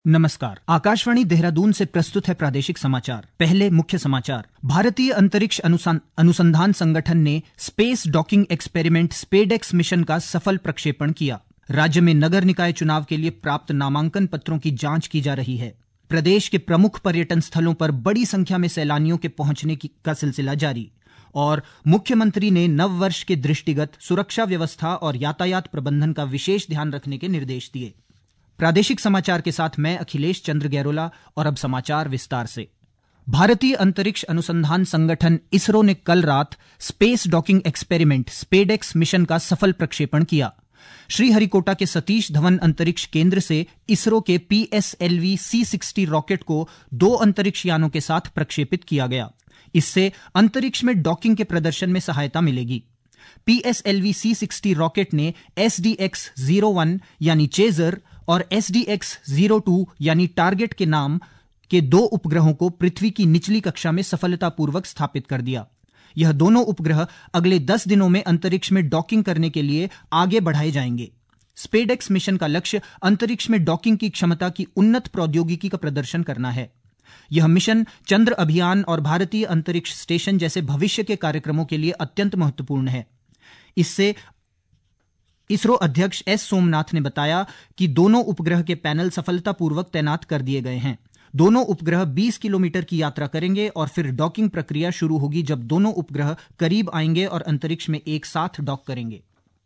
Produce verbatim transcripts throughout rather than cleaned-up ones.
नमस्कार। आकाशवाणी देहरादून से प्रस्तुत है प्रादेशिक समाचार। पहले मुख्य समाचार। भारतीय अंतरिक्ष अनुसंधान संगठन ने space docking experiment SpaDeX mission का सफल प्रक्षेपण किया। राज्य में नगर निकाय चुनाव के लिए प्राप्त नामांकन पत्रों की जांच की जा रही है। प्रदेश के प्रमुख पर्यटन स्थलों पर बड़ी संख्या में सैलानियों के पहुंचने की का सिलसिला जारी। और मुख्यमंत्री ने नववर्ष के दृष्टिगत सुरक्षा व्यवस्था और यातायात प्रबंधन का विशेष ध्यान रखने के निर्देश दिए। प्रादेशिक समाचार के साथ मैं अखिलेश चंद्र गैरोला। और अब समाचार विस्तार से। भारतीय अंतरिक्ष अनुसंधान संगठन इसरो ने कल रात space docking experiment SpaDeX mission का सफल प्रक्षेपण किया। श्रीहरिकोटा के सतीश धवन अंतरिक्ष केंद्र से इसरो के पीएसएलवी सी सिक्सटी रॉकेट को दो अंतरिक्ष यानों के साथ प्रक्षेपित किया गया। इससे अंतरिक्ष में डॉकिंग के प्रदर्शन में सहायता मिलेगी। पीएसएलवी सी सिक्सटी रॉकेट ने एसडीएक्स ज़ीरो वन यानी चेजर और एसडीएक्स ज़ीरो टू यानी टारगेट के नाम के दो उपग्रहों को पृथ्वी की निचली कक्षा में सफलतापूर्वक स्थापित कर दिया। यह दोनों उपग्रह अगले दस दिनों में अंतरिक्ष में डॉकिंग करने के लिए आगे बढ़ाए जाएंगे। स्पेडेक्स मिशन का लक्ष्य अंतरिक्ष में डॉकिंग की क्षमता की उन्नत प्रौद्योगिकी का प्रदर्शन करना है। यह मिशन चंद्र अभियान और भारतीय अंतरिक्ष स्टेशन जैसे भविष्य के कार्यक्रमों के लिए अत्यंत महत्वपूर्ण है। इससे इसरो अध्यक्ष एस सोमनाथ ने बताया कि दोनों उपग्रह के पैनल सफलतापूर्वक तैनात कर दिए गए हैं। दोनों उपग्रह बीस किलोमीटर की यात्रा करेंगे और फिर डॉकिंग प्रक्रिया शुरू होगी, जब दोनों उपग्रह करीब आएंगे और अंतरिक्ष में एक साथ डॉक करेंगे।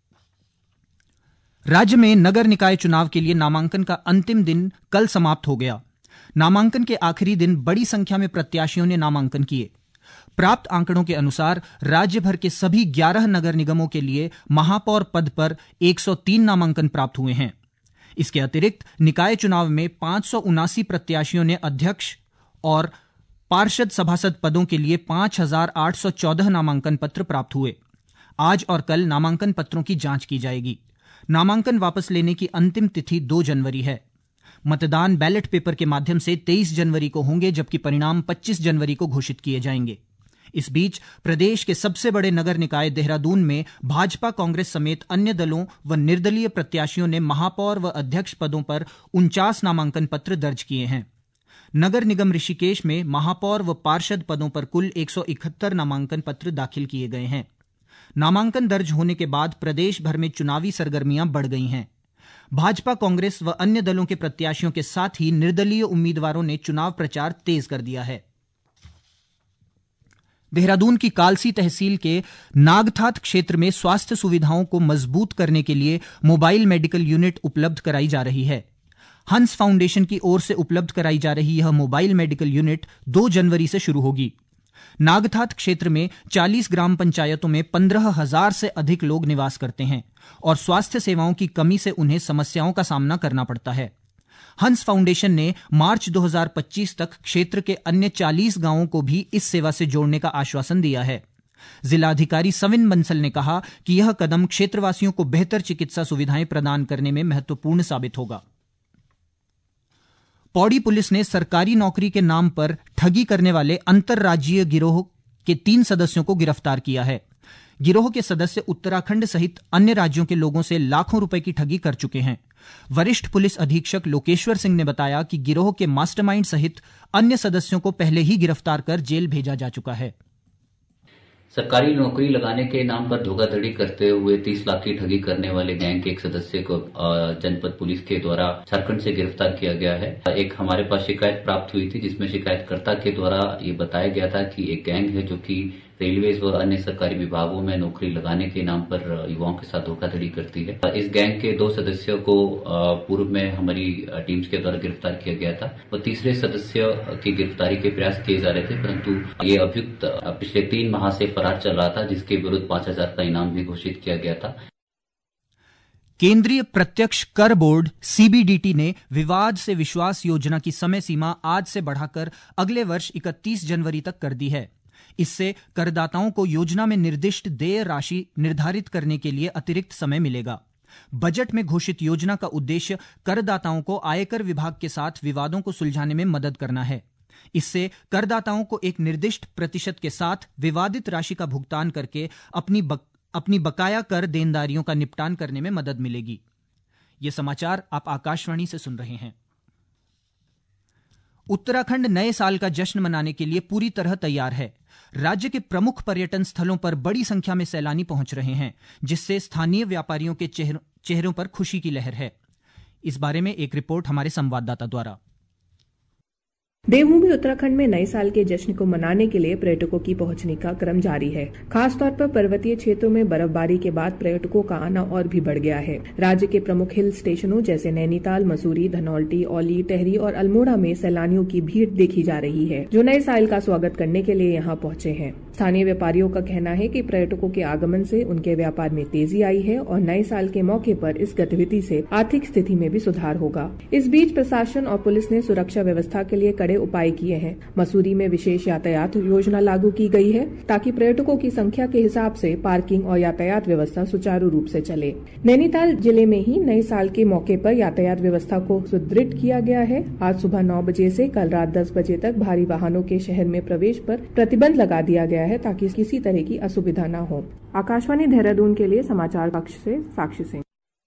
राज्य में नगर निकाय चुनाव के लिए नामांकन का अंतिम दिन कल समाप्त हो गया। नामांकन के आखिरी दिन बड़ी संख्या में प्रत्याशियों ने नामांकन किए। प्राप्त आंकड़ों के अनुसार राज्य भर के सभी ग्यारह नगर निगमों के लिए महापौर पद पर एक सौ तीन नामांकन प्राप्त हुए हैं। इसके अतिरिक्त निकाय चुनाव में पांच सौ उनासी प्रत्याशियों ने अध्यक्ष और पार्षद सभासद पदों के लिए पांच हजार आठ सौ चौदह नामांकन पत्र प्राप्त हुए। आज और कल नामांकन पत्रों की जांच की जाएगी। नामांकन वापस लेने की अंतिम तिथि दो जनवरी है। मतदान बैलेट पेपर के माध्यम से तेईस जनवरी को होंगे, जबकि परिणाम पच्चीस जनवरी को घोषित किए जाएंगे। इस बीच प्रदेश के सबसे बड़े नगर निकाय देहरादून में भाजपा कांग्रेस समेत अन्य दलों व निर्दलीय प्रत्याशियों ने महापौर व अध्यक्ष पदों पर उनचास नामांकन पत्र दर्ज किए हैं। नगर निगम ऋषिकेश में महापौर व पार्षद पदों पर कुल एक सौ इकहत्तर नामांकन पत्र दाखिल किए गए हैं। नामांकन दर्ज होने के बाद प्रदेश भर में चुनावी सरगर्मियां बढ़ गई हैं। भाजपा कांग्रेस व अन्य दलों के प्रत्याशियों के साथ ही निर्दलीय उम्मीदवारों ने चुनाव प्रचार तेज कर दिया है। देहरादून की कालसी तहसील के नागथात क्षेत्र में स्वास्थ्य सुविधाओं को मजबूत करने के लिए मोबाइल मेडिकल यूनिट उपलब्ध कराई जा रही है। हंस फाउंडेशन की ओर से उपलब्ध कराई जा रही यह मोबाइल मेडिकल यूनिट दो जनवरी से शुरू होगी। नागथात क्षेत्र में चालीस ग्राम पंचायतों में पंद्रह हजार से अधिक लोग निवास करते हैं और स्वास्थ्य सेवाओं की कमी से उन्हें समस्याओं का सामना करना पड़ता है। हंस फाउंडेशन ने मार्च दो हज़ार पच्चीस तक क्षेत्र के अन्य चालीस गांवों को भी इस सेवा से जोड़ने का आश्वासन दिया है। जिलाधिकारी सविन बंसल ने कहा कि यह कदम क्षेत्रवासियों को बेहतर चिकित्सा सुविधाएं प्रदान करने में महत्वपूर्ण साबित होगा। पौड़ी पुलिस ने सरकारी नौकरी के नाम पर ठगी करने वाले अंतर्राज्यीय गिरोह के तीन सदस्यों को गिरफ्तार किया है। गिरोह के सदस्य उत्तराखंड सहित अन्य राज्यों के लोगों से लाखों रुपए की ठगी कर चुके हैं। वरिष्ठ पुलिस अधीक्षक लोकेश्वर सिंह ने बताया कि गिरोह के मास्टरमाइंड सहित अन्य सदस्यों को पहले ही गिरफ्तार कर जेल भेजा जा चुका है। सरकारी नौकरी लगाने के नाम पर धोखाधड़ी करते हुए तीस लाख की ठगी करने वाले गैंग के एक सदस्य को जनपद पुलिस के द्वारा झारखंड से गिरफ्तार किया गया है। एक हमारे पास शिकायत प्राप्त हुई थी, जिसमें शिकायतकर्ता के द्वारा ये बताया गया था कि एक गैंग है जो कि रेलवेज व अन्य सरकारी विभागों में नौकरी लगाने के नाम पर युवाओं के साथ धोखाधड़ी करती है। इस गैंग के दो सदस्यों को पूर्व में हमारी टीम्स के द्वारा गिरफ्तार किया गया था और तीसरे सदस्य की गिरफ्तारी के प्रयास किए जा रहे थे, परंतु ये अभियुक्त पिछले तीन माह से फरार चल रहा था, जिसके विरुद्ध पांच हजार का इनाम भी घोषित किया गया था। केंद्रीय प्रत्यक्ष कर बोर्ड सीबीडीटी ने विवाद से विश्वास योजना की समय सीमा आज से बढ़ाकर अगले वर्ष इकतीस जनवरी तक कर दी है। इससे करदाताओं को योजना में निर्दिष्ट देय राशि निर्धारित करने के लिए अतिरिक्त समय मिलेगा। बजट में घोषित योजना का उद्देश्य करदाताओं को आयकर विभाग के साथ विवादों को सुलझाने में मदद करना है। इससे करदाताओं को एक निर्दिष्ट प्रतिशत के साथ विवादित राशि का भुगतान करके अपनी बक, अपनी बकाया कर देनदारियों का निपटान करने में मदद मिलेगी। ये समाचार आप आकाशवाणी से सुन रहे हैं। उत्तराखंड नए साल का जश्न मनाने के लिए पूरी तरह तैयार है। राज्य के प्रमुख पर्यटन स्थलों पर बड़ी संख्या में सैलानी पहुंच रहे हैं, जिससे स्थानीय व्यापारियों के चेहर, चेहरों पर खुशी की लहर है। इस बारे में एक रिपोर्ट हमारे संवाददाता द्वारा। देवभूमि उत्तराखंड में नए साल के जश्न को मनाने के लिए पर्यटकों की पहुंचने का क्रम जारी है। खासतौर पर पर्वतीय क्षेत्रों में बर्फबारी के बाद पर्यटकों का आना और भी बढ़ गया है। राज्य के प्रमुख हिल स्टेशनों जैसे नैनीताल, मसूरी, धनौल्टी, औली, टेहरी और अल्मोड़ा में सैलानियों की भीड़ देखी जा रही है, जो नए साल का स्वागत करने के लिए यहाँ पहुंचे हैं। स्थानीय व्यापारियों का कहना है कि पर्यटकों के आगमन से उनके व्यापार में तेजी आई है और नए साल के मौके पर इस गतिविधि से आर्थिक स्थिति में भी सुधार होगा। इस बीच प्रशासन और पुलिस ने सुरक्षा व्यवस्था के लिए कड़े उपाय किए हैं। मसूरी में विशेष यातायात योजना लागू की गई है ताकि पर्यटकों की संख्या के हिसाब से पार्किंग और यातायात व्यवस्था सुचारू रूप से चले। नैनीताल जिले में ही नए साल के मौके पर यातायात व्यवस्था को सुदृढ़ किया गया है। आज सुबह नौ बजे से कल रात दस बजे तक भारी वाहनों के शहर में प्रवेश पर प्रतिबंध लगा दिया गया है ताकि किसी तरह की असुविधा न हो। आकाशवाणी देहरादून के लिए समाचार कक्ष से साक्षी सिंह।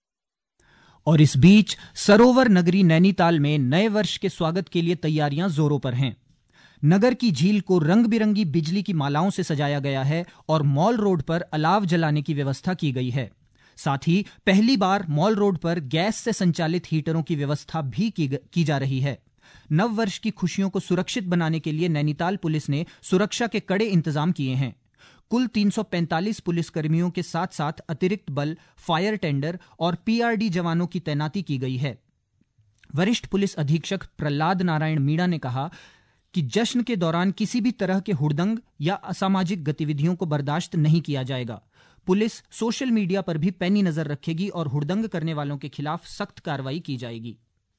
और इस बीच सरोवर नगरी नैनीताल में नए वर्ष के स्वागत के लिए तैयारियां जोरों पर हैं। नगर की झील को रंग बिरंगी बिजली की मालाओं से सजाया गया है और मॉल रोड पर अलाव जलाने की व्यवस्था की गई है। साथ ही पहली बार मॉल रोड पर गैस से संचालित हीटरों की व्यवस्था भी की, की जा रही है। नव वर्ष की खुशियों को सुरक्षित बनाने के लिए नैनीताल पुलिस ने सुरक्षा के कड़े इंतजाम किए हैं। कुल तीन सौ पैंतालीस पुलिसकर्मियों के साथ साथ अतिरिक्त बल, फायर टेंडर और पीआरडी जवानों की तैनाती की गई है। वरिष्ठ पुलिस अधीक्षक प्रहलाद नारायण मीणा ने कहा कि जश्न के दौरान किसी भी तरह के हुड़दंग या असामाजिक गतिविधियों को बर्दाश्त नहीं किया जाएगा। पुलिस सोशल मीडिया पर भी पैनी नजर रखेगी और हुड़दंग करने वालों के खिलाफ सख्त कार्रवाई की जाएगी।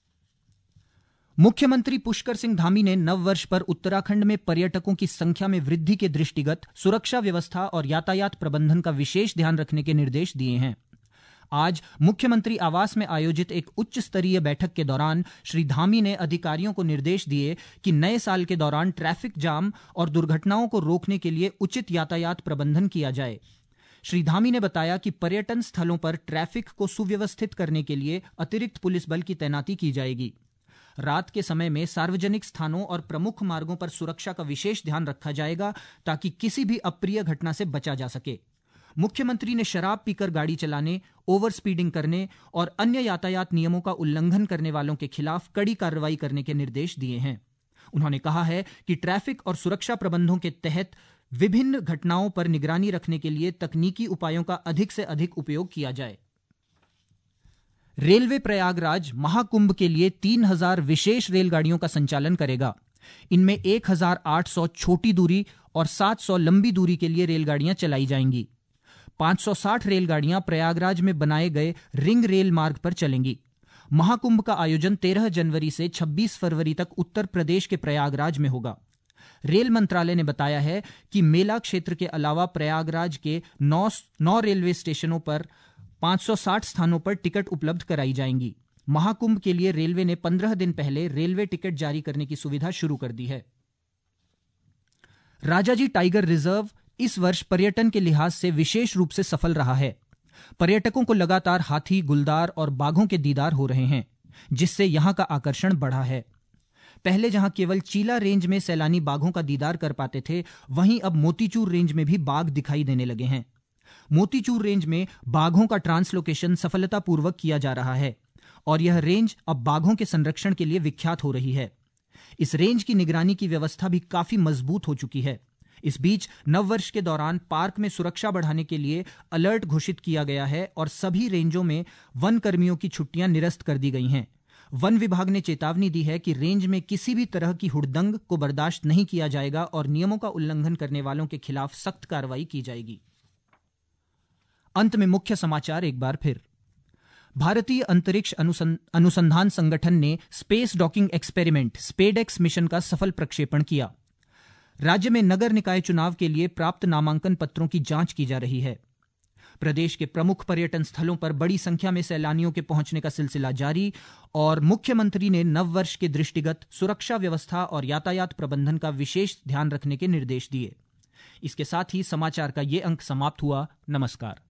मुख्यमंत्री पुष्कर सिंह धामी ने नववर्ष पर उत्तराखंड में पर्यटकों की संख्या में वृद्धि के दृष्टिगत सुरक्षा व्यवस्था और यातायात प्रबंधन का विशेष ध्यान रखने के निर्देश दिए हैं। आज मुख्यमंत्री आवास में आयोजित एक उच्च स्तरीय बैठक के दौरान श्री धामी ने अधिकारियों को निर्देश दिए कि नए साल के दौरान ट्रैफिक जाम और दुर्घटनाओं को रोकने के लिए उचित यातायात प्रबंधन किया जाए। श्री धामी ने बताया कि पर्यटन स्थलों पर ट्रैफिक को सुव्यवस्थित करने के लिए अतिरिक्त पुलिस बल की तैनाती की जाएगी। रात के समय में सार्वजनिक स्थानों और प्रमुख मार्गों पर सुरक्षा का विशेष ध्यान रखा जाएगा ताकि किसी भी अप्रिय घटना से बचा जा सके। मुख्यमंत्री ने शराब पीकर गाड़ी चलाने, ओवर स्पीडिंग करने और अन्य यातायात नियमों का उल्लंघन करने वालों के खिलाफ कड़ी कार्रवाई करने के निर्देश दिए हैं। उन्होंने कहा है कि ट्रैफिक और सुरक्षा प्रबंधों के तहत विभिन्न घटनाओं पर निगरानी रखने के लिए तकनीकी उपायों का अधिक से अधिक उपयोग किया जाए। रेलवे प्रयागराज महाकुंभ के लिए तीन हज़ार विशेष रेलगाड़ियों का संचालन करेगा। इनमें एक हज़ार आठ सौ छोटी दूरी और सात सौ लंबी दूरी के लिए रेलगाड़ियां चलाई जाएंगी। पाँच सौ साठ रेलगाड़ियां प्रयागराज में बनाए गए रिंग रेल मार्ग पर चलेंगी। महाकुंभ का आयोजन तेरह जनवरी से छब्बीस फरवरी तक उत्तर प्रदेश के प्रयागराज में होगा। रेल मंत्रालय ने बताया है कि मेला क्षेत्र के अलावा प्रयागराज के नौ नौ रेलवे स्टेशनों पर पाँच सौ साठ स्थानों पर टिकट उपलब्ध कराई जाएंगी। महाकुंभ के लिए रेलवे ने पंद्रह दिन पहले रेलवे टिकट जारी करने की सुविधा शुरू कर दी है। राजाजी टाइगर रिजर्व इस वर्ष पर्यटन के लिहाज से विशेष रूप से सफल रहा है। पर्यटकों को लगातार हाथी, गुलदार और बाघों के दीदार हो रहे हैं, जिससे यहां का आकर्षण बढ़ा है। पहले जहां केवल चीला रेंज में सैलानी बाघों का दीदार कर पाते थे, वहीं अब मोतीचूर रेंज में भी बाघ दिखाई देने लगे हैं। मोतीचूर रेंज में बाघों का ट्रांसलोकेशन सफलतापूर्वक किया जा रहा है और यह रेंज अब बाघों के संरक्षण के लिए विख्यात हो रही है। इस रेंज की निगरानी की व्यवस्था भी काफी मजबूत हो चुकी है। इस बीच नववर्ष के दौरान पार्क में सुरक्षा बढ़ाने के लिए अलर्ट घोषित किया गया है और सभी रेंजों में वन कर्मियों की छुट्टियां निरस्त कर दी गई हैं। वन विभाग ने चेतावनी दी है कि रेंज में किसी भी तरह की हुड़दंग को बर्दाश्त नहीं किया जाएगा और नियमों का उल्लंघन करने वालों के खिलाफ सख्त कार्रवाई की जाएगी। अंत में मुख्य समाचार एक बार फिर। भारतीय अंतरिक्ष अनुसंधान संगठन ने space docking experiment SpaDeX mission का सफल प्रक्षेपण किया। राज्य में नगर निकाय चुनाव के लिए प्राप्त नामांकन पत्रों की जांच की जा रही है। प्रदेश के प्रमुख पर्यटन स्थलों पर बड़ी संख्या में सैलानियों के पहुंचने का सिलसिला जारी और मुख्यमंत्री ने नववर्ष के दृष्टिगत सुरक्षा व्यवस्था और यातायात प्रबंधन का विशेष ध्यान रखने के निर्देश दिए। इसके साथ ही समाचार का ये अंक समाप्त हुआ। नमस्कार।